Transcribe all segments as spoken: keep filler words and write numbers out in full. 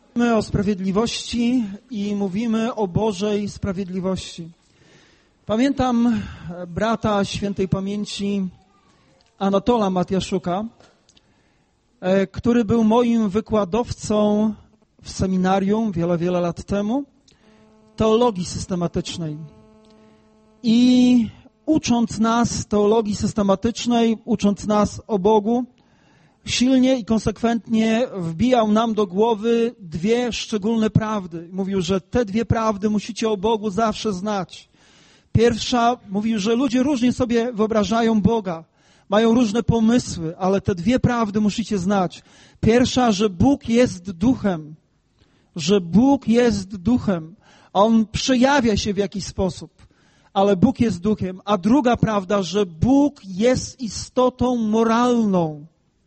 Mówimy o sprawiedliwości i mówimy o Bożej sprawiedliwości. Pamiętam brata świętej pamięci Anatola Matiaszuka, który był moim wykładowcą w seminarium wiele, wiele lat temu, teologii systematycznej. I ucząc nas teologii systematycznej, ucząc nas o Bogu, silnie i konsekwentnie wbijał nam do głowy dwie szczególne prawdy. Mówił, że te dwie prawdy musicie o Bogu zawsze znać. Pierwsza, mówił, że ludzie różnie sobie wyobrażają Boga, mają różne pomysły, ale te dwie prawdy musicie znać. Pierwsza, że Bóg jest duchem, że Bóg jest duchem, a On przejawia się w jakiś sposób, ale Bóg jest duchem. A druga prawda, że Bóg jest istotą moralną.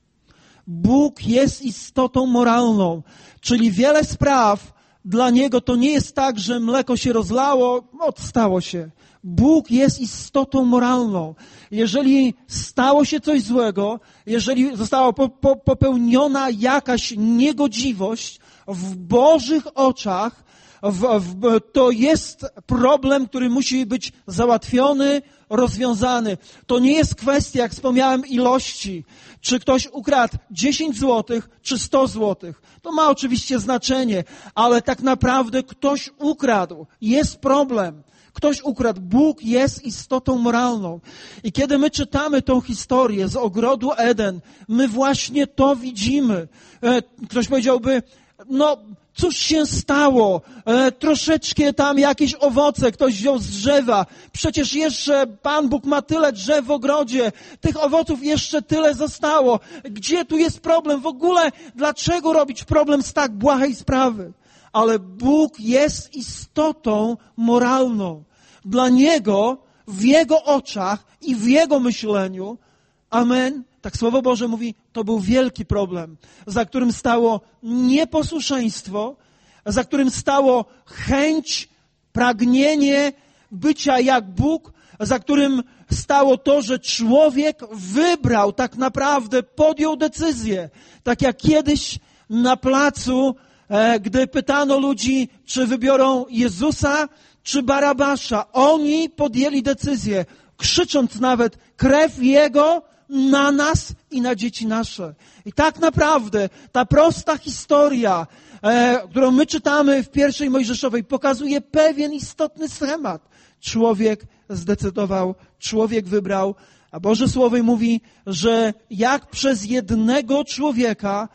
Bóg jest istotą moralną, czyli wiele spraw dla Niego to nie jest tak, że mleko się rozlało, odstało się. Bóg jest istotą moralną. Jeżeli stało się coś złego, jeżeli została po, po, popełniona jakaś niegodziwość w Bożych oczach, w, w, to jest problem, który musi być załatwiony, rozwiązany. To nie jest kwestia, jak wspomniałem, ilości. Czy ktoś ukradł dziesięć złotych, czy sto złotych. To ma oczywiście znaczenie, ale tak naprawdę ktoś ukradł. Jest problem. Ktoś ukradł. Bóg jest istotą moralną. I kiedy my czytamy tą historię z ogrodu Eden, my właśnie to widzimy. Ktoś powiedziałby, no cóż się stało? E, troszeczkę tam jakieś owoce ktoś wziął z drzewa. Przecież jeszcze Pan Bóg ma tyle drzew w ogrodzie. Tych owoców jeszcze tyle zostało. Gdzie tu jest problem? W ogóle dlaczego robić problem z tak błahej sprawy? Ale Bóg jest istotą moralną. Dla Niego, w Jego oczach i w Jego myśleniu, amen, tak Słowo Boże mówi, to był wielki problem, za którym stało nieposłuszeństwo, za którym stało chęć, pragnienie bycia jak Bóg, za którym stało to, że człowiek wybrał, tak naprawdę podjął decyzję. Tak jak kiedyś na placu, e, gdy pytano ludzi, czy wybiorą Jezusa, czy Barabasza. Oni podjęli decyzję, krzycząc nawet, krew Jego na nas i na dzieci nasze. I tak naprawdę ta prosta historia, e, którą my czytamy w pierwszej Mojżeszowej, pokazuje pewien istotny schemat. Człowiek zdecydował, człowiek wybrał, a Boże Słowo mówi, że jak przez jednego człowieka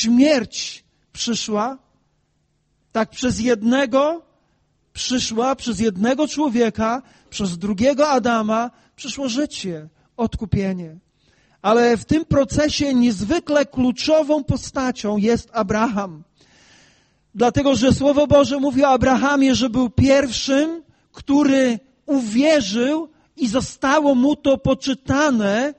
śmierć przyszła, tak przez jednego przyszła, przez jednego człowieka, przez drugiego Adama przyszło życie, odkupienie. Ale w tym procesie niezwykle kluczową postacią jest Abraham. Dlatego, że Słowo Boże mówi o Abrahamie, że był pierwszym, który uwierzył i zostało mu to poczytane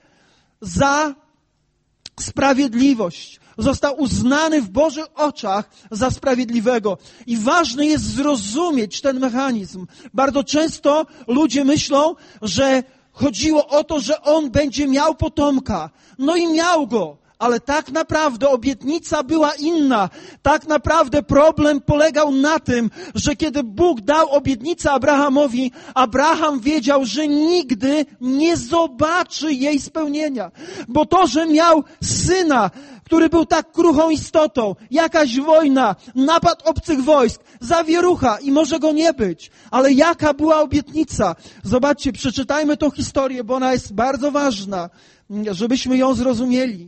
za sprawiedliwość. Został uznany w Bożych oczach za sprawiedliwego. I ważne jest zrozumieć ten mechanizm. Bardzo często ludzie myślą, że chodziło o to, że on będzie miał potomka. No i miał go, ale tak naprawdę obietnica była inna. Tak naprawdę problem polegał na tym, że kiedy Bóg dał obietnicę Abrahamowi, Abraham wiedział, że nigdy nie zobaczy jej spełnienia. Bo to, że miał syna, który był tak kruchą istotą, jakaś wojna, napad obcych wojsk, zawierucha i może go nie być. Ale jaka była obietnica? Zobaczcie, przeczytajmy tą historię, bo ona jest bardzo ważna, żebyśmy ją zrozumieli.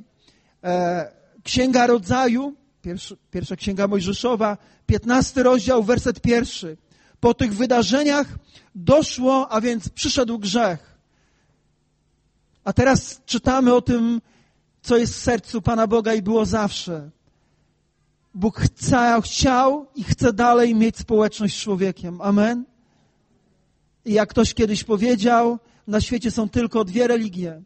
Księga Rodzaju, pierwsza, pierwsza Księga Mojżeszowa, piętnasty rozdział, werset pierwszy. Po tych wydarzeniach doszło, a więc przyszedł grzech. A teraz czytamy o tym, co jest w sercu Pana Boga i było zawsze. Bóg chce, chciał i chce dalej mieć społeczność z człowiekiem. Amen? I jak ktoś kiedyś powiedział, na świecie są tylko dwie religie.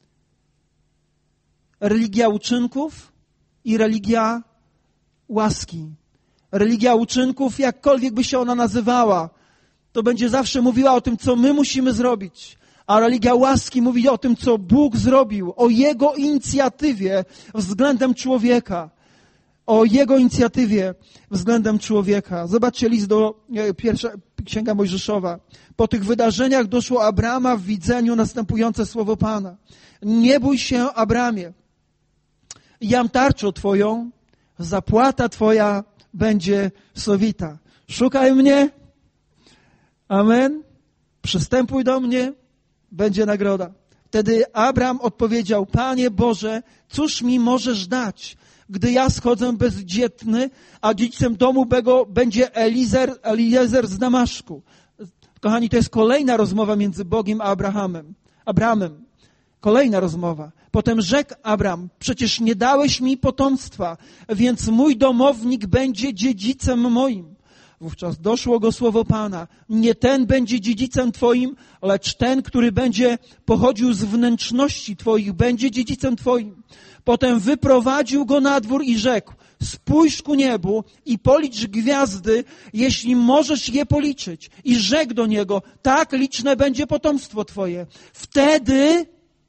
Religia uczynków i religia łaski. Religia uczynków, jakkolwiek by się ona nazywała, to będzie zawsze mówiła o tym, co my musimy zrobić. A religia łaski mówi o tym, co Bóg zrobił, o Jego inicjatywie względem człowieka. o Jego inicjatywie względem człowieka. Zobaczcie list do pierwsza Księga Mojżeszowa. Po tych wydarzeniach doszło Abrama w widzeniu następujące słowo Pana. Nie bój się, Abramie. Jam tarczą Twoją, zapłata Twoja będzie sowita. Szukaj mnie. Amen. Przystępuj do mnie, będzie nagroda. Wtedy Abram odpowiedział, Panie Boże, cóż mi możesz dać, gdy ja schodzę bezdzietny, a dziedzicem domu mego będzie Elizer, Eliezer z Damaszku. Kochani, to jest kolejna rozmowa między Bogiem a Abrahamem. Abramem. Kolejna rozmowa. Potem rzekł Abram, przecież nie dałeś mi potomstwa, więc mój domownik będzie dziedzicem moim. Wówczas doszło go słowo Pana. Nie ten będzie dziedzicem Twoim, lecz ten, który będzie pochodził z wnętrzności Twoich, będzie dziedzicem Twoim. Potem wyprowadził go na dwór i rzekł, spójrz ku niebu i policz gwiazdy, jeśli możesz je policzyć. I rzekł do niego, tak liczne będzie potomstwo Twoje. Wtedy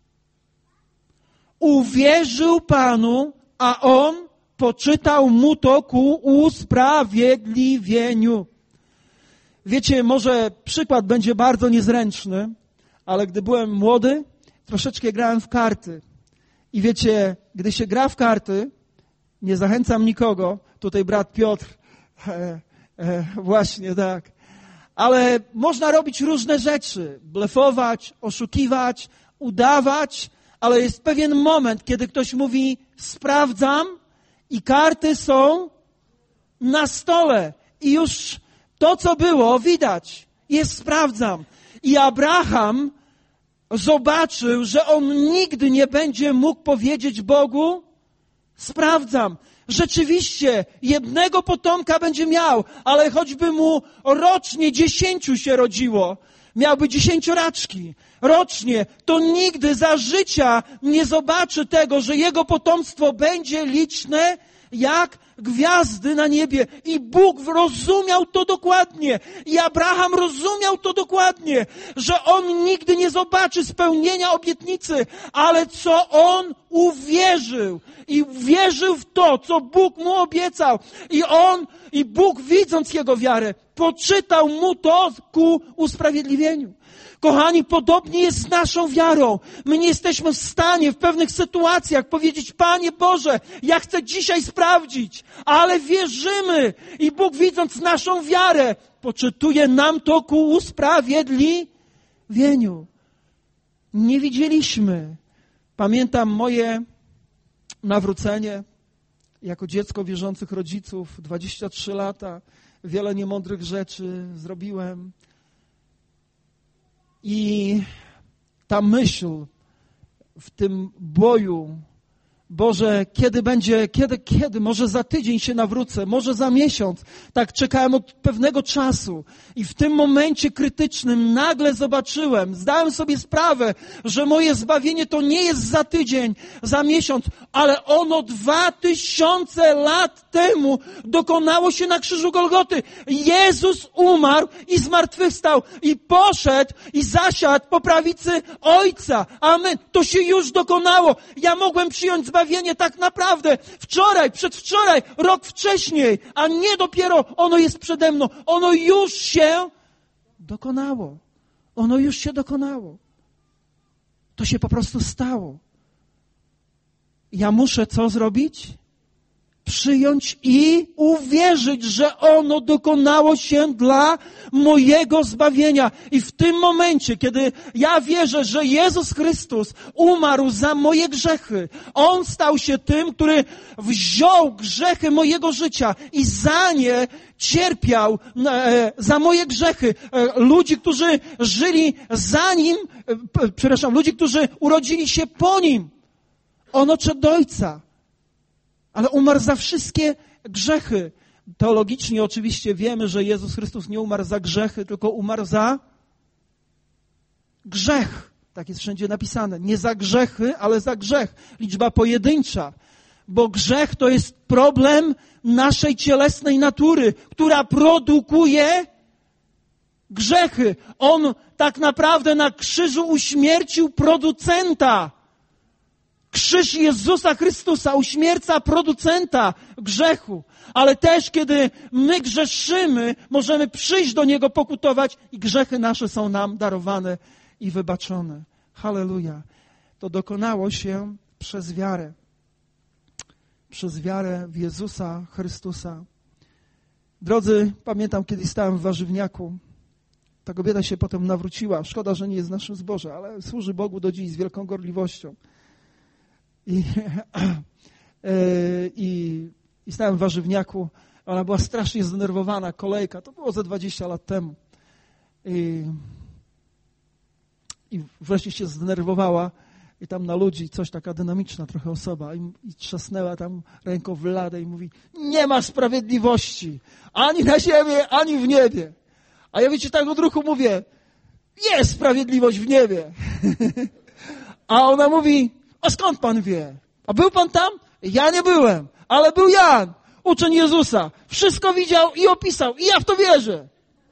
uwierzył Panu, a on poczytał mu to ku usprawiedliwieniu. Wiecie, może przykład będzie bardzo niezręczny, ale gdy byłem młody, troszeczkę grałem w karty. I wiecie, gdy się gra w karty, nie zachęcam nikogo, tutaj brat Piotr, e, e, właśnie tak, ale można robić różne rzeczy, blefować, oszukiwać, udawać, ale jest pewien moment, kiedy ktoś mówi, sprawdzam i karty są na stole i już to, co było, widać, jest sprawdzam. I Abraham zobaczył, że on nigdy nie będzie mógł powiedzieć Bogu, sprawdzam. Rzeczywiście, jednego potomka będzie miał, ale choćby mu rocznie dziesięciu się rodziło, miałby dziesięcioraczki rocznie, to nigdy za życia nie zobaczy tego, że jego potomstwo będzie liczne jak gwiazdy na niebie. I Bóg rozumiał to dokładnie. I Abraham rozumiał to dokładnie, że on nigdy nie zobaczy spełnienia obietnicy, ale co on uwierzył. I wierzył w to, co Bóg mu obiecał. I on, i Bóg widząc jego wiarę, poczytał mu to ku usprawiedliwieniu. Kochani, podobnie jest z naszą wiarą. My nie jesteśmy w stanie w pewnych sytuacjach powiedzieć, Panie Boże, ja chcę dzisiaj sprawdzić, ale wierzymy. I Bóg, widząc naszą wiarę, poczytuje nam to ku usprawiedliwieniu. Nie widzieliśmy. Pamiętam moje nawrócenie jako dziecko wierzących rodziców, dwadzieścia trzy lata, wiele niemądrych rzeczy zrobiłem. I ta myśl w tym boju, Boże, kiedy będzie, kiedy, kiedy, może za tydzień się nawrócę, może za miesiąc. Tak czekałem od pewnego czasu i w tym momencie krytycznym nagle zobaczyłem, zdałem sobie sprawę, że moje zbawienie to nie jest za tydzień, za miesiąc, ale ono dwa tysiące lat temu dokonało się na krzyżu Golgoty. Jezus umarł i zmartwychwstał i poszedł i zasiadł po prawicy Ojca. Amen. To się już dokonało. Ja mogłem przyjąć zbawienie tak naprawdę wczoraj, przedwczoraj, rok wcześniej, a nie dopiero ono jest przede mną. Ono już się dokonało. Ono już się dokonało. To się po prostu stało. Ja muszę co zrobić? Przyjąć i uwierzyć, że ono dokonało się dla mojego zbawienia. I w tym momencie, kiedy ja wierzę, że Jezus Chrystus umarł za moje grzechy, On stał się tym, który wziął grzechy mojego życia i za nie cierpiał, za moje grzechy. Ludzi, którzy żyli za Nim, przepraszam, ludzi, którzy urodzili się po Nim. On odszedł do Ojca. Ale umarł za wszystkie grzechy. Teologicznie oczywiście wiemy, że Jezus Chrystus nie umarł za grzechy, tylko umarł za grzech. Tak jest wszędzie napisane. Nie za grzechy, ale za grzech. Liczba pojedyncza. Bo grzech to jest problem naszej cielesnej natury, która produkuje grzechy. On tak naprawdę na krzyżu uśmiercił producenta Krzyż Jezusa Chrystusa uśmierca producenta grzechu, ale też kiedy my grzeszymy, możemy przyjść do Niego, pokutować i grzechy nasze są nam darowane i wybaczone. Halleluja. To dokonało się przez wiarę. Przez wiarę w Jezusa Chrystusa. Drodzy, pamiętam, kiedy stałem w warzywniaku. Ta kobieta się potem nawróciła. Szkoda, że nie jest w naszym zborze, ale służy Bogu do dziś z wielką gorliwością. I, i, i stałem w warzywniaku. Ona była strasznie zdenerwowana. Kolejka. To było ze dwadzieścia lat temu. I, i wreszcie się zdenerwowała. I tam na ludzi coś, taka dynamiczna trochę osoba. I, i trzasnęła tam ręką w ladę i mówi: nie ma sprawiedliwości. Ani na ziemi, ani w niebie. A ja, wiecie, tak od ruchu mówię: jest sprawiedliwość w niebie. A ona mówi: a skąd pan wie? A był pan tam? Ja nie byłem, ale był Jan, uczeń Jezusa. Wszystko widział i opisał. I ja w to wierzę.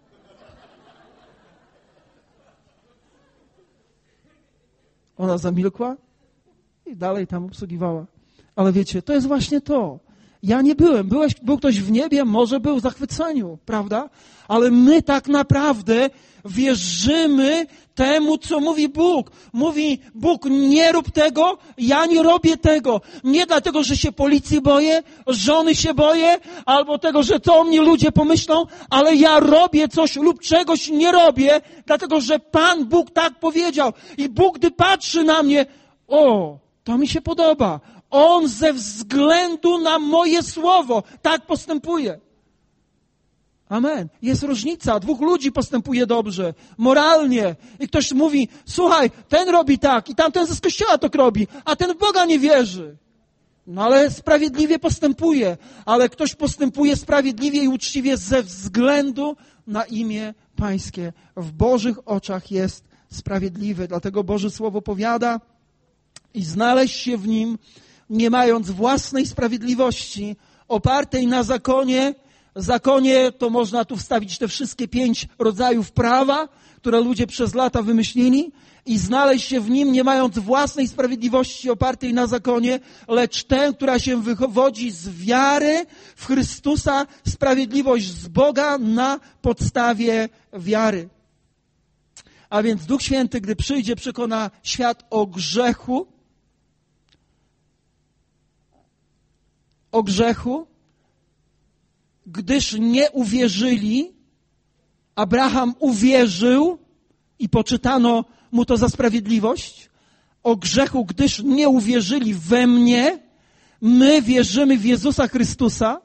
Ona zamilkła i dalej tam obsługiwała. Ale wiecie, to jest właśnie to. Ja nie byłem. Byłeś, był ktoś w niebie, może był w zachwyceniu, prawda? Ale my tak naprawdę wierzymy temu, co mówi Bóg. Mówi Bóg: nie rób tego, ja nie robię tego. Nie dlatego, że się policji boję, żony się boję, albo tego, że co o mnie ludzie pomyślą, ale ja robię coś lub czegoś nie robię, dlatego, że Pan Bóg tak powiedział. I Bóg, gdy patrzy na mnie: o, to mi się podoba. On ze względu na moje słowo tak postępuje. Amen. Jest różnica. Dwóch ludzi postępuje dobrze, moralnie. I ktoś mówi: słuchaj, ten robi tak i tamten z kościoła to robi, a ten w Boga nie wierzy. No ale sprawiedliwie postępuje. Ale ktoś postępuje sprawiedliwie i uczciwie ze względu na imię Pańskie. W Bożych oczach jest sprawiedliwy. Dlatego Boże Słowo powiada: i znaleźć się w nim, nie mając własnej sprawiedliwości, opartej na zakonie. Zakonie to można tu wstawić te wszystkie pięć rodzajów prawa, które ludzie przez lata wymyślili, i znaleźć się w nim, nie mając własnej sprawiedliwości opartej na zakonie, lecz tę, która się wywodzi z wiary w Chrystusa, sprawiedliwość z Boga na podstawie wiary. A więc Duch Święty, gdy przyjdzie, przekona świat o grzechu, o grzechu, gdyż nie uwierzyli. Abraham uwierzył i poczytano mu to za sprawiedliwość. O grzechu, gdyż nie uwierzyli we mnie. My wierzymy w Jezusa Chrystusa.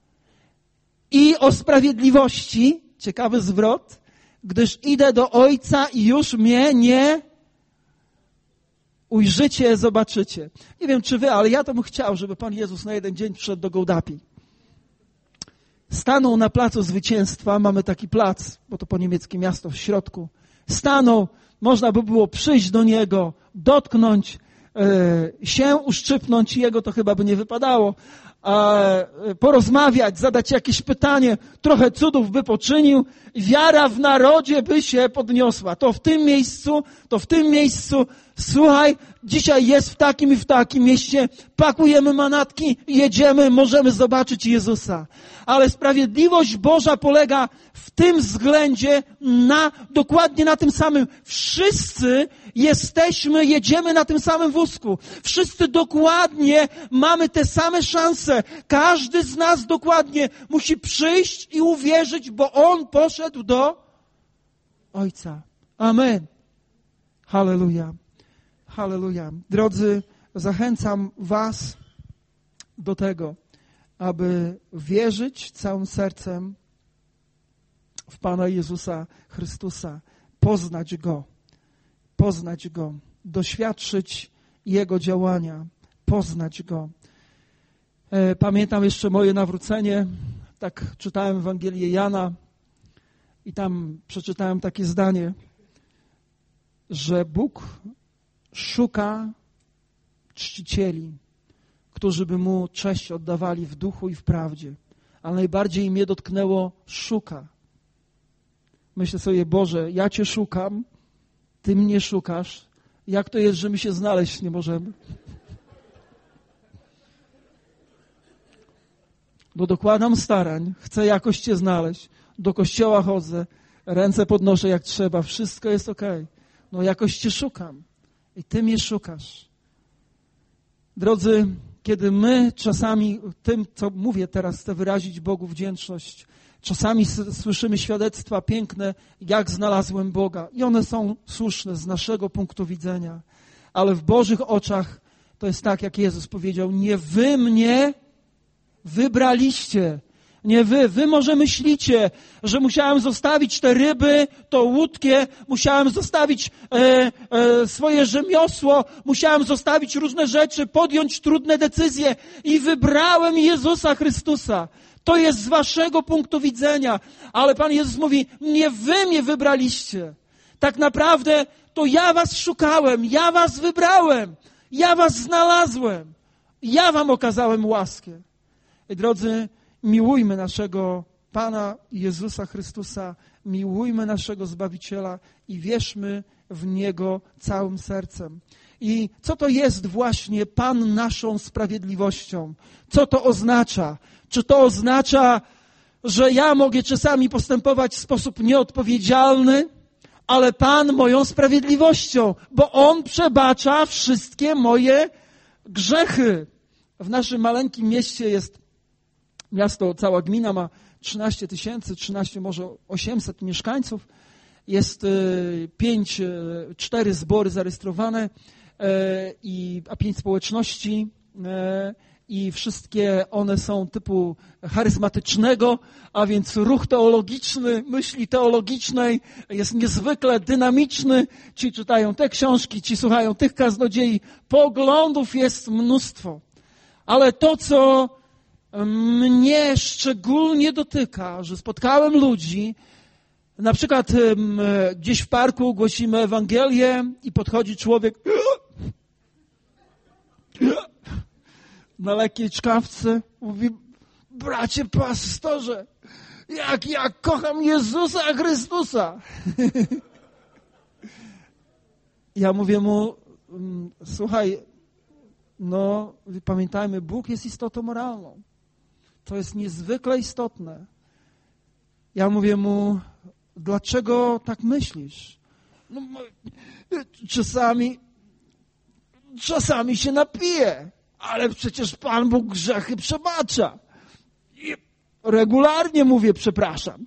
I o sprawiedliwości, ciekawy zwrot, gdyż idę do Ojca i już mnie nie ujrzycie, zobaczycie. Nie wiem, czy wy, ale ja to bym chciał, żeby Pan Jezus na jeden dzień przyszedł do Gołdapi. Stanął na placu Zwycięstwa, mamy taki plac, bo to po niemieckie miasto w środku. Stanął, można by było przyjść do Niego, dotknąć e, się, uszczypnąć, Jego to chyba by nie wypadało, a, e, porozmawiać, zadać jakieś pytanie, trochę cudów by poczynił, wiara w narodzie by się podniosła. To w tym miejscu, to w tym miejscu, słuchaj, dzisiaj jest w takim i w takim mieście, pakujemy manatki, jedziemy, możemy zobaczyć Jezusa. Ale sprawiedliwość Boża polega w tym względzie na, dokładnie na tym samym. Wszyscy jesteśmy, jedziemy na tym samym wózku. Wszyscy dokładnie mamy te same szanse. Każdy z nas dokładnie musi przyjść i uwierzyć, bo On poszedł do Ojca. Amen. Halleluja. Halleluja. Drodzy, zachęcam was do tego, aby wierzyć całym sercem w Pana Jezusa Chrystusa, poznać Go, poznać Go, doświadczyć Jego działania, poznać Go. Pamiętam jeszcze moje nawrócenie, tak czytałem Ewangelię Jana i tam przeczytałem takie zdanie, że Bóg szuka czcicieli, którzy by Mu cześć oddawali w duchu i w prawdzie. Ale najbardziej mnie dotknęło szuka. Myślę sobie: Boże, ja Cię szukam, Ty mnie szukasz. Jak to jest, że my się znaleźć nie możemy? bo dokładam starań, chcę jakoś Cię znaleźć, do kościoła chodzę, ręce podnoszę jak trzeba, wszystko jest okej. No jakoś Cię szukam i Ty mnie szukasz. Drodzy, kiedy my czasami tym, co mówię teraz, chcę wyrazić Bogu wdzięczność, czasami słyszymy świadectwa piękne, jak znalazłem Boga i one są słuszne z naszego punktu widzenia, ale w Bożych oczach to jest tak, jak Jezus powiedział, nie wy mnie wybraliście, nie wy. Wy może myślicie, że musiałem zostawić te ryby, to łódkę, musiałem zostawić e, e, swoje rzemiosło, musiałem zostawić różne rzeczy, podjąć trudne decyzje i wybrałem Jezusa Chrystusa. To jest z waszego punktu widzenia, ale Pan Jezus mówi, nie wy mnie wybraliście. Tak naprawdę to ja was szukałem, ja was wybrałem, ja was znalazłem, ja wam okazałem łaskę. I drodzy, miłujmy naszego Pana Jezusa Chrystusa, miłujmy naszego Zbawiciela i wierzmy w Niego całym sercem. I co to jest właśnie Pan naszą sprawiedliwością? Co to oznacza? Czy to oznacza, że ja mogę czasami postępować w sposób nieodpowiedzialny, ale Pan moją sprawiedliwością, bo On przebacza wszystkie moje grzechy. W naszym maleńkim mieście jest miasto, cała gmina ma trzynaście tysięcy, trzynaście, może osiemset mieszkańców. Jest pięć, cztery zbory zarejestrowane, i, a pięć społeczności i wszystkie one są typu charyzmatycznego, a więc ruch teologiczny, myśli teologicznej jest niezwykle dynamiczny. Ci czytają te książki, ci słuchają tych kaznodziei. Poglądów jest mnóstwo. Ale to, co mnie szczególnie dotyka, że spotkałem ludzi, na przykład gdzieś w parku głosimy Ewangelię i podchodzi człowiek na lekkiej czkawce, mówi, bracie pastorze, jak ja kocham Jezusa Chrystusa. Ja mówię mu, słuchaj, no pamiętajmy, Bóg jest istotą moralną. To jest niezwykle istotne. Ja mówię mu, dlaczego tak myślisz? No, czasami, czasami się napiję, ale przecież Pan Bóg grzechy przebacza. I regularnie mówię, przepraszam.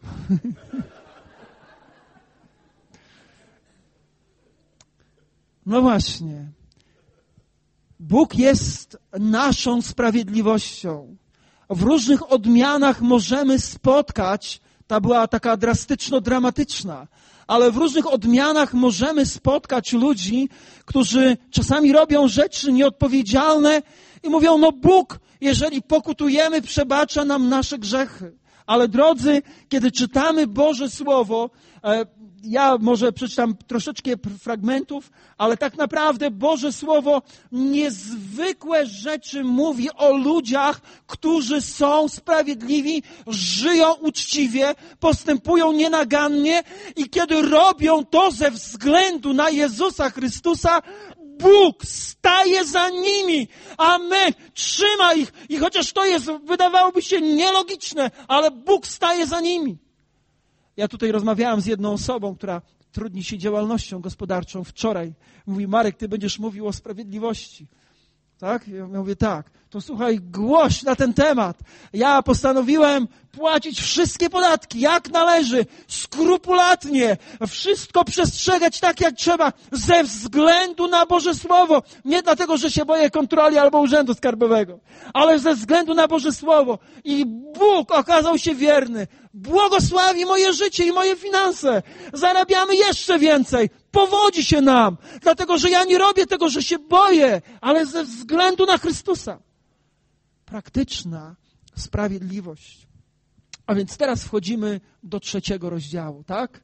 No właśnie. Bóg jest naszą sprawiedliwością. W różnych odmianach możemy spotkać, ta była taka drastyczno-dramatyczna, ale w różnych odmianach możemy spotkać ludzi, którzy czasami robią rzeczy nieodpowiedzialne i mówią, no Bóg, jeżeli pokutujemy, przebacza nam nasze grzechy. Ale drodzy, kiedy czytamy Boże Słowo, ja może przeczytam troszeczkę fragmentów, ale tak naprawdę Boże Słowo niezwykłe rzeczy mówi o ludziach, którzy są sprawiedliwi, żyją uczciwie, postępują nienagannie i kiedy robią to ze względu na Jezusa Chrystusa, Bóg staje za nimi. Amen. Trzyma ich. I chociaż to jest, wydawałoby się nielogiczne, ale Bóg staje za nimi. Ja tutaj rozmawiałem z jedną osobą, która trudni się działalnością gospodarczą wczoraj. Mówi, Marek, ty będziesz mówił o sprawiedliwości. Tak? Ja mówię, tak. To słuchaj, głoś na ten temat. Ja postanowiłem płacić wszystkie podatki, jak należy, skrupulatnie, wszystko przestrzegać tak, jak trzeba, ze względu na Boże Słowo. Nie dlatego, że się boję kontroli albo urzędu skarbowego, ale ze względu na Boże Słowo. I Bóg okazał się wierny. Błogosławi moje życie i moje finanse. Zarabiamy jeszcze więcej. Powodzi się nam, dlatego, że ja nie robię tego, że się boję, ale ze względu na Chrystusa. Praktyczna sprawiedliwość. A więc teraz wchodzimy do trzeciego rozdziału, tak?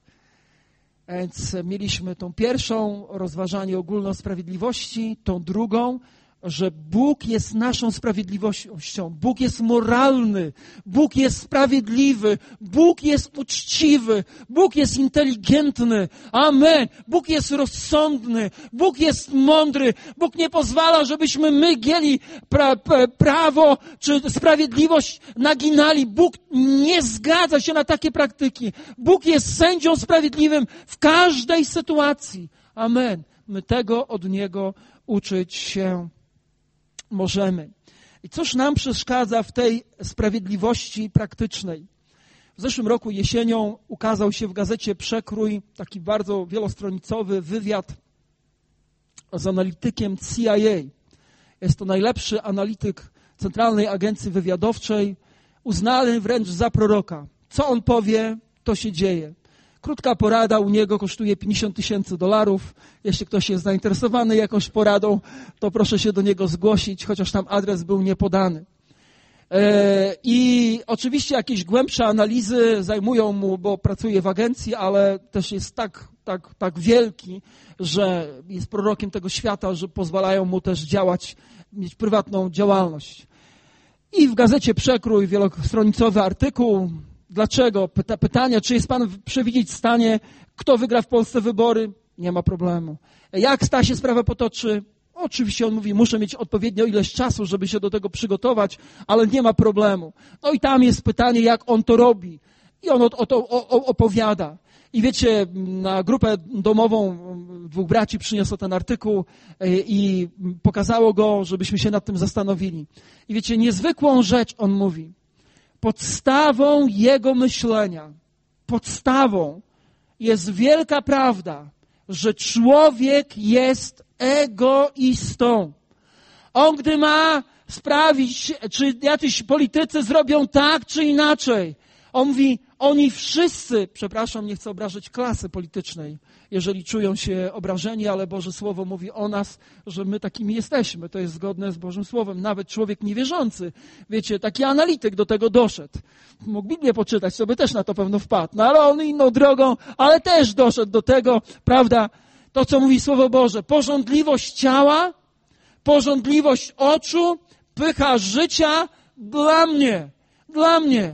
Więc mieliśmy tą pierwszą, rozważanie ogólno sprawiedliwości, tą drugą, że Bóg jest naszą sprawiedliwością, Bóg jest moralny, Bóg jest sprawiedliwy, Bóg jest uczciwy, Bóg jest inteligentny, amen, Bóg jest rozsądny, Bóg jest mądry, Bóg nie pozwala, żebyśmy my gięli pra, pra, prawo czy sprawiedliwość naginali. Bóg nie zgadza się na takie praktyki. Bóg jest sędzią sprawiedliwym w każdej sytuacji, amen. My tego od Niego uczyć się możemy. I cóż nam przeszkadza w tej sprawiedliwości praktycznej? W zeszłym roku jesienią ukazał się w gazecie Przekrój taki bardzo wielostronicowy wywiad z analitykiem C I A. Jest to najlepszy analityk Centralnej Agencji Wywiadowczej, uznany wręcz za proroka. Co on powie, to się dzieje. Krótka porada u niego kosztuje pięćdziesiąt tysięcy dolarów. Jeśli ktoś jest zainteresowany jakąś poradą, to proszę się do niego zgłosić, chociaż tam adres był niepodany. I oczywiście jakieś głębsze analizy zajmują mu, bo pracuje w agencji, ale też jest tak, tak, tak wielki, że jest prorokiem tego świata, że pozwalają mu też działać, mieć prywatną działalność. I w gazecie Przekrój wielostronicowy artykuł. Dlaczego? Pyta, pytania, czy jest Pan przewidzieć w stanie, kto wygra w Polsce wybory? Nie ma problemu. Jak sta się sprawa potoczy? Oczywiście on mówi, muszę mieć odpowiednią ilość czasu, żeby się do tego przygotować, ale nie ma problemu. No i tam jest pytanie, jak on to robi. I on o, o to o, o, opowiada. I wiecie, na grupę domową dwóch braci przyniosło ten artykuł i pokazało go, żebyśmy się nad tym zastanowili. I wiecie, niezwykłą rzecz on mówi. Podstawą jego myślenia, podstawą jest wielka prawda, że człowiek jest egoistą. On, gdy ma sprawić, czy jacyś politycy zrobią tak, czy inaczej, on mówi, oni wszyscy, przepraszam, nie chcę obrażać klasy politycznej, jeżeli czują się obrażeni, ale Boże Słowo mówi o nas, że my takimi jesteśmy. To jest zgodne z Bożym Słowem. Nawet człowiek niewierzący, wiecie, taki analityk do tego doszedł. Mógł Biblię poczytać, to by też na to pewno wpadł. No ale on inną drogą, ale też doszedł do tego, prawda, to co mówi Słowo Boże. Pożądliwość ciała, pożądliwość oczu, pycha życia dla mnie, dla mnie.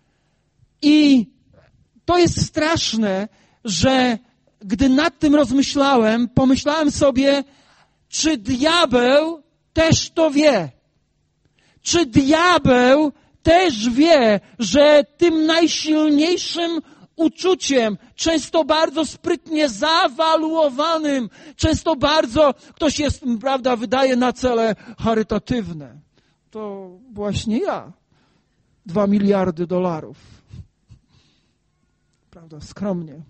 I to jest straszne, że gdy nad tym rozmyślałem, pomyślałem sobie, czy diabeł też to wie? Czy diabeł też wie, że tym najsilniejszym uczuciem, często bardzo sprytnie zawaluowanym, często bardzo, ktoś jest, prawda, wydaje na cele charytatywne. To właśnie ja. Dwa miliardy dolarów. Prawda, skromnie.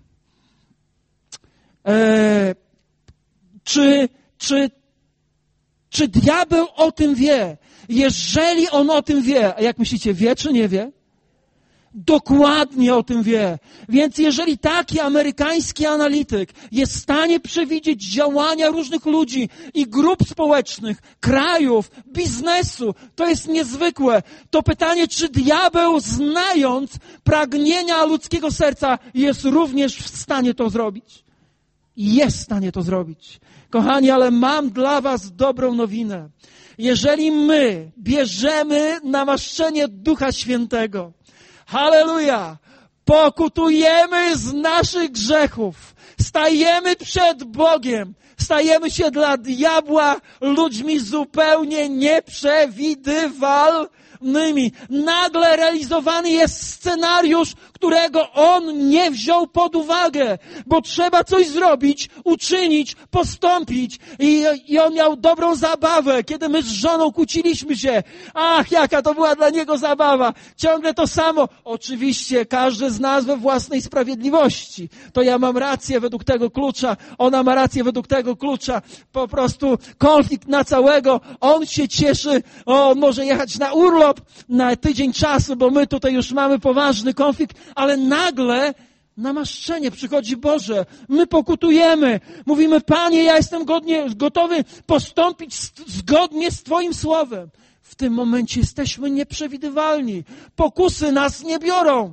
Eee, czy, czy, czy diabeł o tym wie? Jeżeli on o tym wie, a jak myślicie, wie czy nie wie? Dokładnie o tym wie. Więc jeżeli taki amerykański analityk jest w stanie przewidzieć działania różnych ludzi i grup społecznych, krajów, biznesu, to jest niezwykłe. To pytanie, czy diabeł, znając pragnienia ludzkiego serca, jest również w stanie to zrobić? Jest w stanie to zrobić. Kochani, ale mam dla was dobrą nowinę. Jeżeli my bierzemy namaszczenie Ducha Świętego, halleluja, pokutujemy z naszych grzechów, stajemy przed Bogiem, stajemy się dla diabła ludźmi zupełnie nieprzewidywalnymi. Nagle realizowany jest scenariusz, którego on nie wziął pod uwagę, bo trzeba coś zrobić, uczynić, postąpić. I, i on miał dobrą zabawę, kiedy my z żoną kłóciliśmy się. Ach, jaka to była dla niego zabawa. Ciągle to samo. Oczywiście każdy z nas we własnej sprawiedliwości. To ja mam rację według tego klucza, ona ma rację według tego klucza. Po prostu konflikt na całego. On się cieszy, o, on może jechać na urlop na tydzień czasu, bo my tutaj już mamy poważny konflikt, ale nagle namaszczenie przychodzi Boże. My pokutujemy. Mówimy, Panie, ja jestem godnie, gotowy postąpić zgodnie z Twoim słowem. W tym momencie jesteśmy nieprzewidywalni. Pokusy nas nie biorą.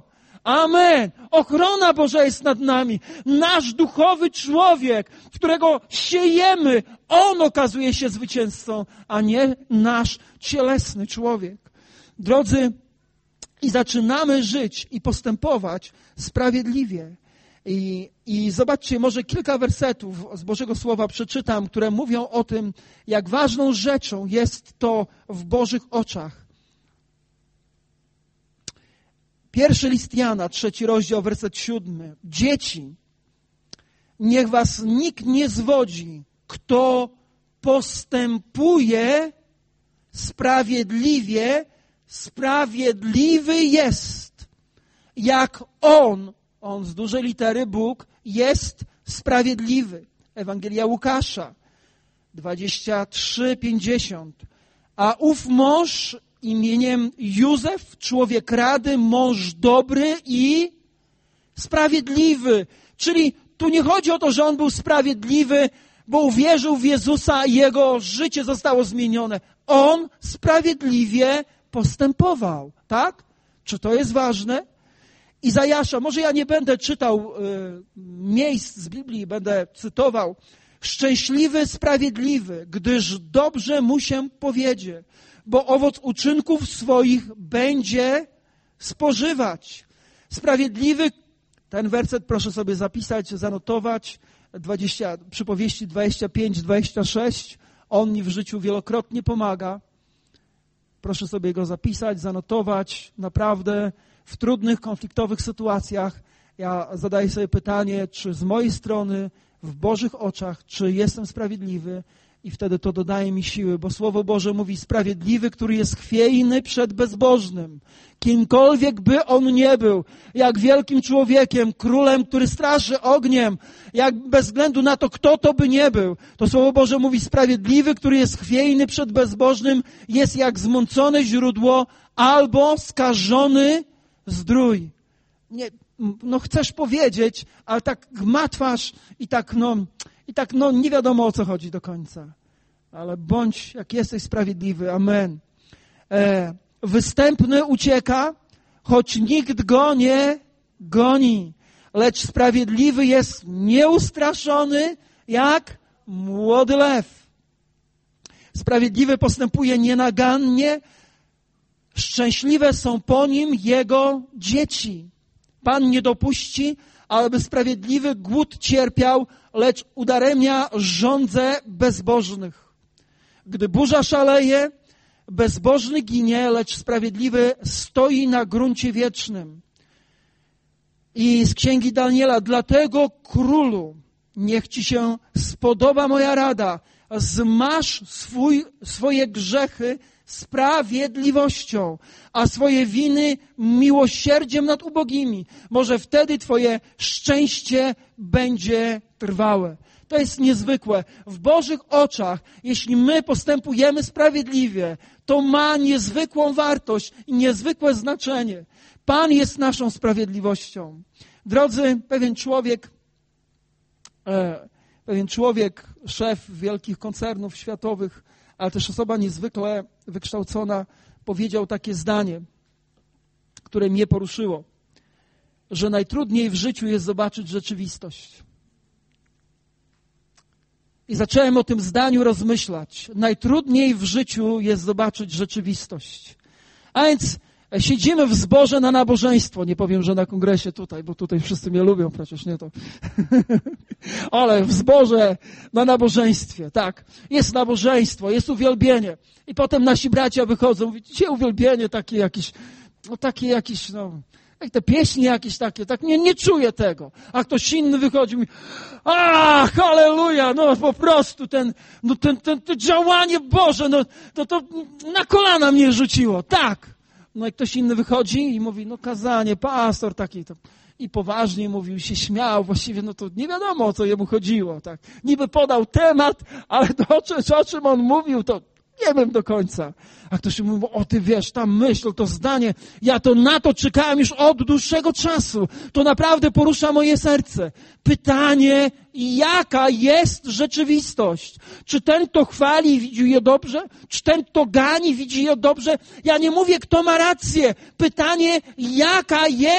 Amen. Ochrona Boża jest nad nami. Nasz duchowy człowiek, którego siejemy, on okazuje się zwycięzcą, a nie nasz cielesny człowiek. Drodzy, i zaczynamy żyć i postępować sprawiedliwie. I, I zobaczcie, może kilka wersetów z Bożego Słowa przeczytam, które mówią o tym, jak ważną rzeczą jest to w Bożych oczach. Pierwszy list Jana, trzeci rozdział, werset siódmy. Dzieci, niech was nikt nie zwodzi, kto postępuje sprawiedliwie, sprawiedliwy jest, jak On, On z dużej litery Bóg, jest sprawiedliwy. Ewangelia Łukasza, dwadzieścia trzy, pięćdziesiąt. A ów mąż imieniem Józef, człowiek rady, mąż dobry i sprawiedliwy. Czyli tu nie chodzi o to, że on był sprawiedliwy, bo uwierzył w Jezusa i jego życie zostało zmienione. On sprawiedliwie postępował, tak? Czy to jest ważne? Izajasza, może ja nie będę czytał y, miejsc z Biblii, będę cytował. Szczęśliwy, sprawiedliwy, gdyż dobrze mu się powiedzie, bo owoc uczynków swoich będzie spożywać. Sprawiedliwy, ten werset proszę sobie zapisać, zanotować, dwadzieścia, przypowieści dwadzieścia pięć, dwadzieścia sześć. On mi w życiu wielokrotnie pomaga. Proszę sobie go zapisać, zanotować. Naprawdę w trudnych, konfliktowych sytuacjach ja zadaję sobie pytanie, czy z mojej strony, w Bożych oczach, czy jestem sprawiedliwy, i wtedy to dodaje mi siły, bo Słowo Boże mówi: sprawiedliwy, który jest chwiejny przed bezbożnym. Kimkolwiek by on nie był, jak wielkim człowiekiem, królem, który straszy ogniem, jak bez względu na to, kto to by nie był, to Słowo Boże mówi: sprawiedliwy, który jest chwiejny przed bezbożnym, jest jak zmącone źródło albo skażony zdrój. Nie, no chcesz powiedzieć, ale tak gmatwasz i tak no... I tak, no, nie wiadomo, o co chodzi do końca. Ale bądź, jak jesteś sprawiedliwy. Amen. E, występny ucieka, choć nikt go nie goni. Lecz sprawiedliwy jest nieustraszony, jak młody lew. Sprawiedliwy postępuje nienagannie. Szczęśliwe są po nim jego dzieci. Pan nie dopuści, aby sprawiedliwy głód cierpiał, lecz udaremnia żądzę bezbożnych. Gdy burza szaleje, bezbożny ginie, lecz sprawiedliwy stoi na gruncie wiecznym. I z księgi Daniela: dlatego królu, niech ci się spodoba moja rada, zmasz swój, swoje grzechy sprawiedliwością, a swoje winy miłosierdziem nad ubogimi. Może wtedy twoje szczęście będzie trwałe. To jest niezwykłe. W Bożych oczach, jeśli my postępujemy sprawiedliwie, to ma niezwykłą wartość i niezwykłe znaczenie. Pan jest naszą sprawiedliwością. Drodzy, pewien człowiek, e, pewien człowiek, szef wielkich koncernów światowych, ale też osoba niezwykle wykształcona, powiedział takie zdanie, które mnie poruszyło, że najtrudniej w życiu jest zobaczyć rzeczywistość. I zacząłem o tym zdaniu rozmyślać. Najtrudniej w życiu jest zobaczyć rzeczywistość. A więc siedzimy w zborze na nabożeństwo. Nie powiem, że na kongresie tutaj, bo tutaj wszyscy mnie lubią, przecież nie to. Ale w zborze na nabożeństwie, tak. Jest nabożeństwo, jest uwielbienie. I potem nasi bracia wychodzą, mówią: dzisiaj uwielbienie takie jakieś, no takie jakieś, no, jak te pieśni jakieś takie, tak nie, nie czuję tego. A ktoś inny wychodzi i mówi: a, halleluja, no po prostu ten, no ten, ten, to działanie Boże, no to, to na kolana mnie rzuciło, tak. No i ktoś inny wychodzi i mówi: no kazanie, pastor taki to. I poważnie mówił, się śmiał, właściwie no to nie wiadomo, o co jemu chodziło, tak. Niby podał temat, ale to, o czym, o czym on mówił, to nie wiem do końca. A ktoś mówi: o ty wiesz, ta myśl, to zdanie, ja to na to czekałem już od dłuższego czasu. To naprawdę porusza moje serce. Pytanie, jaka jest rzeczywistość? Czy ten, kto chwali, widzi je dobrze? Czy ten, kto gani, widzi je dobrze? Ja nie mówię, kto ma rację. Pytanie, jaka jest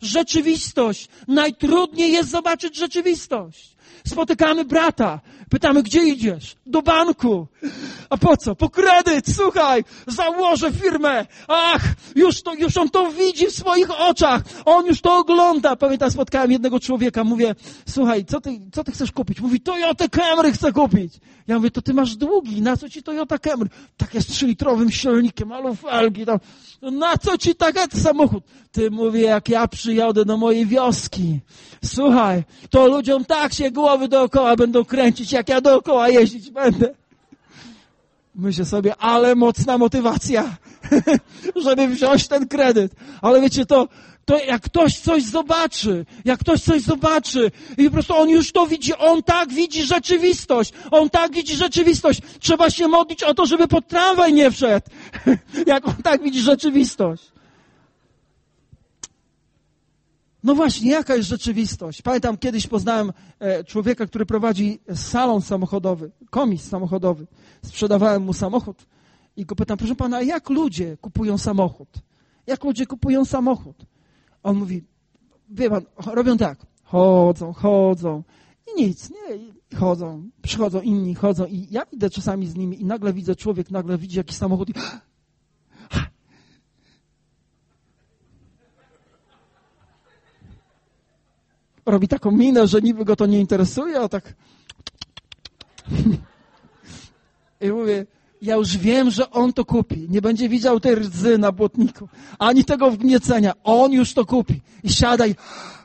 rzeczywistość. Najtrudniej jest zobaczyć rzeczywistość. Spotykamy brata, pytamy, gdzie idziesz? Do banku. A po co? Po kredyt, słuchaj, założę firmę. Ach, już, to, już on to widzi w swoich oczach. On już to ogląda. Pamiętam, spotkałem jednego człowieka, mówię, słuchaj, co ty, co ty chcesz kupić? Mówi, Toyota Camry chcę kupić. Ja mówię, to ty masz długi, na co ci Toyota Camry? Tak jest trzylitrowym silnikiem, ale felgi tam. Na co ci taki samochód? Ty, mówię, jak ja przyjadę do mojej wioski. Słuchaj, to ludziom tak się głowy dookoła będą kręcić, jak ja dookoła jeździć będę. Myślę sobie, ale mocna motywacja, żeby wziąć ten kredyt. Ale wiecie, to, to jak ktoś coś zobaczy, jak ktoś coś zobaczy i po prostu on już to widzi, on tak widzi rzeczywistość, on tak widzi rzeczywistość. Trzeba się modlić o to, żeby pod tramwaj nie wszedł, jak on tak widzi rzeczywistość. No właśnie, jaka jest rzeczywistość? Pamiętam, kiedyś poznałem człowieka, który prowadzi salon samochodowy, komis samochodowy. Sprzedawałem mu samochód i go pytam, proszę pana, jak ludzie kupują samochód? Jak ludzie kupują samochód? On mówi, wie pan, robią tak, chodzą, chodzą i nic, nie, chodzą, przychodzą inni, chodzą i ja idę czasami z nimi i nagle widzę, człowiek nagle widzi jakiś samochód i robi taką minę, że niby go to nie interesuje, a tak i mówię, ja już wiem, że on to kupi. Nie będzie widział tej rdzy na błotniku, ani tego wgniecenia. On już to kupi. I siada i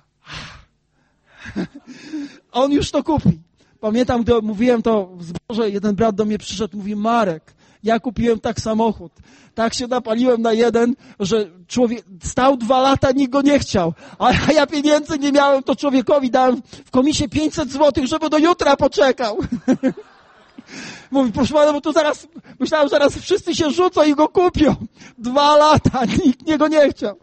on już to kupi. Pamiętam, gdy mówiłem to w zborze, jeden brat do mnie przyszedł, mówi, Marek, ja kupiłem tak samochód. Tak się napaliłem na jeden, że człowiek stał dwa lata, nikt go nie chciał. A ja pieniędzy nie miałem, to człowiekowi dałem w komisie pięćset złotych, żeby do jutra poczekał. Mówi, proszę pana, bo tu zaraz, myślałem, że zaraz wszyscy się rzucą i go kupią. Dwa lata, nikt nie go nie chciał.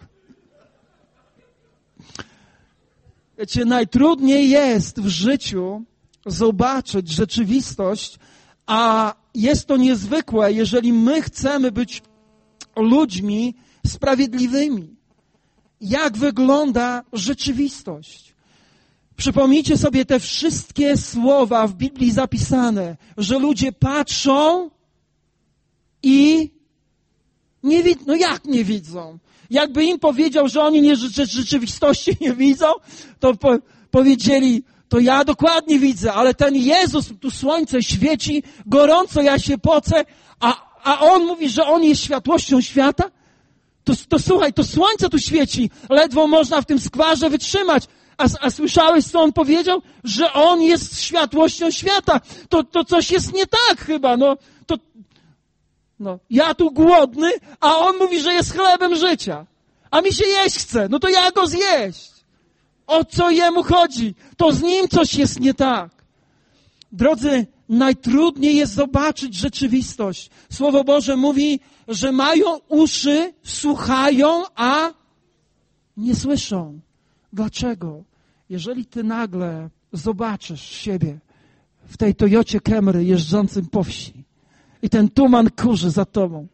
Wiecie, najtrudniej jest w życiu zobaczyć rzeczywistość, a jest to niezwykłe, jeżeli my chcemy być ludźmi sprawiedliwymi. Jak wygląda rzeczywistość? Przypomnijcie sobie te wszystkie słowa w Biblii zapisane, że ludzie patrzą i nie widzą. No jak nie widzą? Jakby im powiedział, że oni nie, że rzeczywistości nie widzą, to po, powiedzieli, to ja dokładnie widzę, ale ten Jezus, tu słońce świeci, gorąco ja się pocę, a, a On mówi, że On jest światłością świata? To, to słuchaj, to słońce tu świeci, ledwo można w tym skwarze wytrzymać. A, a słyszałeś, co On powiedział? Że On jest światłością świata. To, to coś jest nie tak chyba, no. To, no. Ja tu głodny, a On mówi, że jest chlebem życia. A mi się jeść chce, no to ja Go zjeść. O co Jemu chodzi? To z Nim coś jest nie tak. Drodzy, najtrudniej jest zobaczyć rzeczywistość. Słowo Boże mówi, że mają uszy, słuchają, a nie słyszą. Dlaczego? Jeżeli ty nagle zobaczysz siebie w tej Toyocie Camry jeżdżącym po wsi i ten tuman kurzy za tobą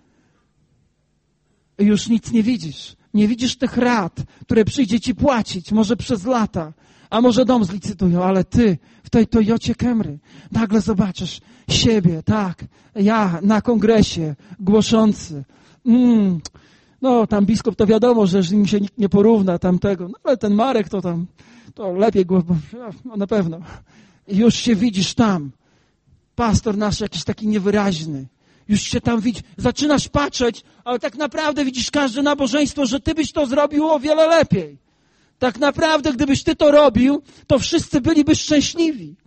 i już nic nie widzisz, nie widzisz tych rat, które przyjdzie ci płacić, może przez lata, a może dom zlicytują, ale ty w tej Toyocie Camry nagle zobaczysz siebie, tak, ja na kongresie głoszący, mm, no tam biskup to wiadomo, że z nim się nikt nie porówna tamtego, no ale ten Marek to tam, to lepiej głos, no na pewno. I już się widzisz tam, pastor nasz jakiś taki niewyraźny, już się tam widzisz, zaczynasz patrzeć, ale tak naprawdę widzisz każde nabożeństwo, że ty byś to zrobił o wiele lepiej. Tak naprawdę, gdybyś ty to robił, to wszyscy byliby szczęśliwi.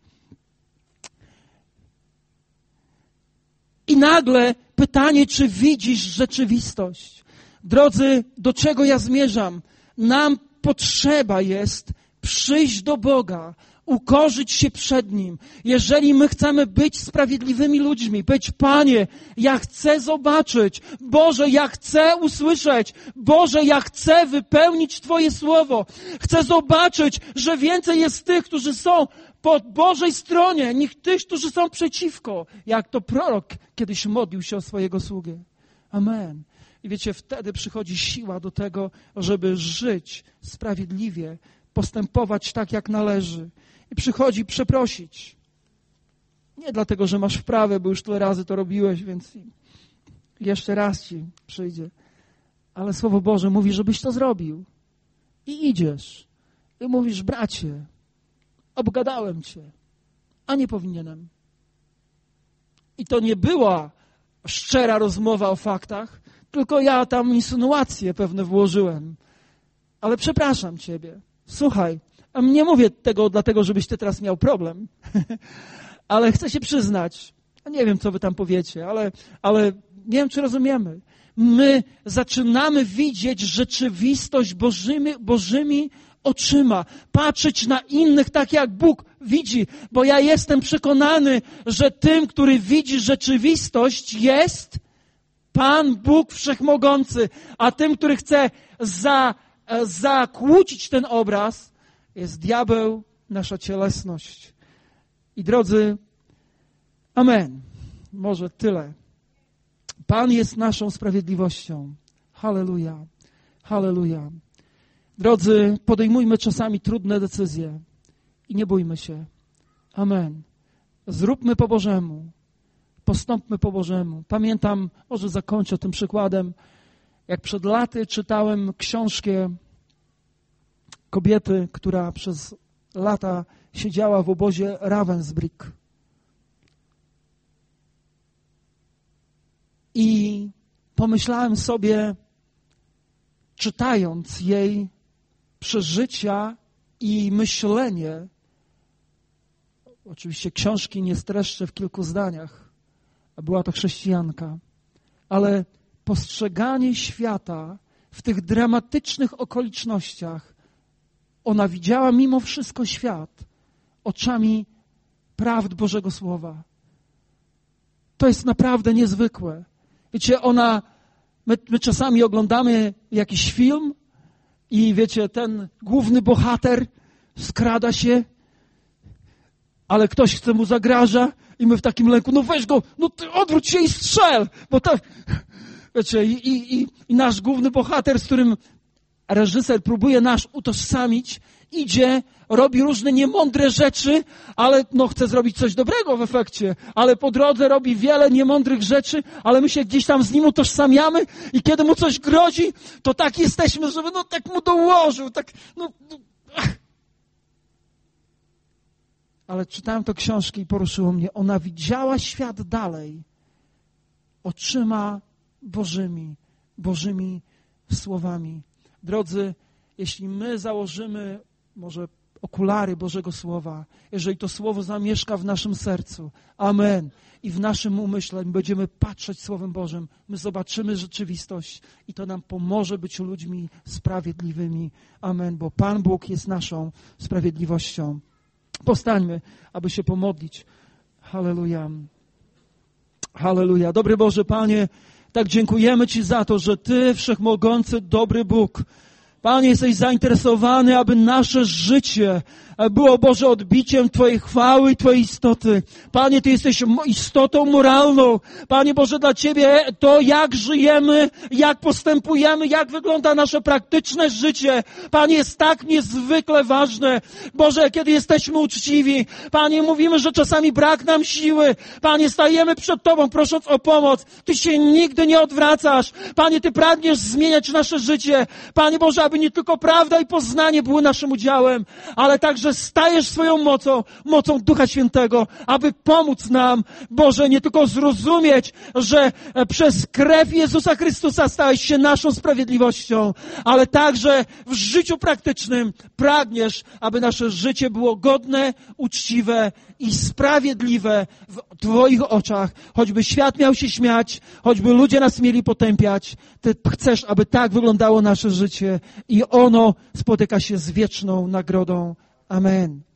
I nagle pytanie, czy widzisz rzeczywistość? Drodzy, do czego ja zmierzam? Nam potrzeba jest przyjść do Boga, ukorzyć się przed Nim. Jeżeli my chcemy być sprawiedliwymi ludźmi, być, Panie, ja chcę zobaczyć, Boże, ja chcę usłyszeć, Boże, ja chcę wypełnić Twoje słowo. Chcę zobaczyć, że więcej jest tych, którzy są po Bożej stronie, niż tych, którzy są przeciwko, jak to prorok kiedyś modlił się o swojego sługę. Amen. I wiecie, wtedy przychodzi siła do tego, żeby żyć sprawiedliwie, postępować tak, jak należy. I przychodzi przeprosić. Nie dlatego, że masz wprawę, bo już tyle razy to robiłeś, więc jeszcze raz ci przyjdzie. Ale Słowo Boże mówi, żebyś to zrobił. I idziesz. I mówisz, bracie, obgadałem cię, a nie powinienem. I to nie była szczera rozmowa o faktach, tylko ja tam insynuacje pewne włożyłem. Ale przepraszam ciebie. Słuchaj, a nie mówię tego dlatego, żebyś ty teraz miał problem, ale chcę się przyznać, a nie wiem, co wy tam powiecie, ale, ale nie wiem, czy rozumiemy. My zaczynamy widzieć rzeczywistość Bożymi, Bożymi oczyma, patrzeć na innych tak, jak Bóg widzi, bo ja jestem przekonany, że tym, który widzi rzeczywistość, jest Pan Bóg Wszechmogący, a tym, który chce za, zakłócić ten obraz, jest diabeł, nasza cielesność. I drodzy, amen. Może tyle. Pan jest naszą sprawiedliwością. Halleluja. Halleluja. Drodzy, podejmujmy czasami trudne decyzje i nie bójmy się. Amen. Zróbmy po Bożemu. Postąpmy po Bożemu. Pamiętam, może zakończę tym przykładem, jak przed laty czytałem książkę kobiety, która przez lata siedziała w obozie Ravensbrück. I pomyślałem sobie, czytając jej przeżycia i myślenie, oczywiście książki nie streszczę w kilku zdaniach, a była to chrześcijanka, ale postrzeganie świata w tych dramatycznych okolicznościach, ona widziała mimo wszystko świat oczami prawd Bożego Słowa. To jest naprawdę niezwykłe. Wiecie, ona, my, my czasami oglądamy jakiś film i wiecie, ten główny bohater skrada się, ale ktoś chce mu zagraża i my w takim lęku, no weź go, no ty odwróć się i strzel, bo tak, wiecie, i, i, i nasz główny bohater, z którym reżyser próbuje nas utożsamić, idzie, robi różne niemądre rzeczy, ale no chce zrobić coś dobrego w efekcie, ale po drodze robi wiele niemądrych rzeczy, ale my się gdzieś tam z nim utożsamiamy i kiedy mu coś grozi, to tak jesteśmy, żeby no tak mu dołożył, tak, no, no ach. Ale czytałem to książki i poruszyło mnie. Ona widziała świat dalej oczyma Bożymi, Bożymi słowami. Drodzy, jeśli my założymy może okulary Bożego Słowa, jeżeli to Słowo zamieszka w naszym sercu, amen, i w naszym umyśle będziemy patrzeć Słowem Bożym, my zobaczymy rzeczywistość i to nam pomoże być ludźmi sprawiedliwymi, amen, bo Pan Bóg jest naszą sprawiedliwością. Powstańmy, aby się pomodlić. Halleluja. Halleluja. Dobry Boże, Panie, tak dziękujemy Ci za to, że Ty, wszechmogący, dobry Bóg, Panie, jesteś zainteresowany, aby nasze życie było, Boże, odbiciem Twojej chwały i Twojej istoty. Panie, Ty jesteś istotą moralną. Panie Boże, dla Ciebie to, jak żyjemy, jak postępujemy, jak wygląda nasze praktyczne życie, Panie, jest tak niezwykle ważne. Boże, kiedy jesteśmy uczciwi, Panie, mówimy, że czasami brak nam siły. Panie, stajemy przed Tobą, prosząc o pomoc. Ty się nigdy nie odwracasz. Panie, Ty pragniesz zmieniać nasze życie. Panie Boże, aby nie tylko prawda i poznanie były naszym udziałem, ale także stajesz swoją mocą, mocą Ducha Świętego, aby pomóc nam, Boże, nie tylko zrozumieć, że przez krew Jezusa Chrystusa stałeś się naszą sprawiedliwością, ale także w życiu praktycznym pragniesz, aby nasze życie było godne, uczciwe i sprawiedliwe w Twoich oczach. Choćby świat miał się śmiać, choćby ludzie nas mieli potępiać, Ty chcesz, aby tak wyglądało nasze życie i ono spotyka się z wieczną nagrodą. Amen.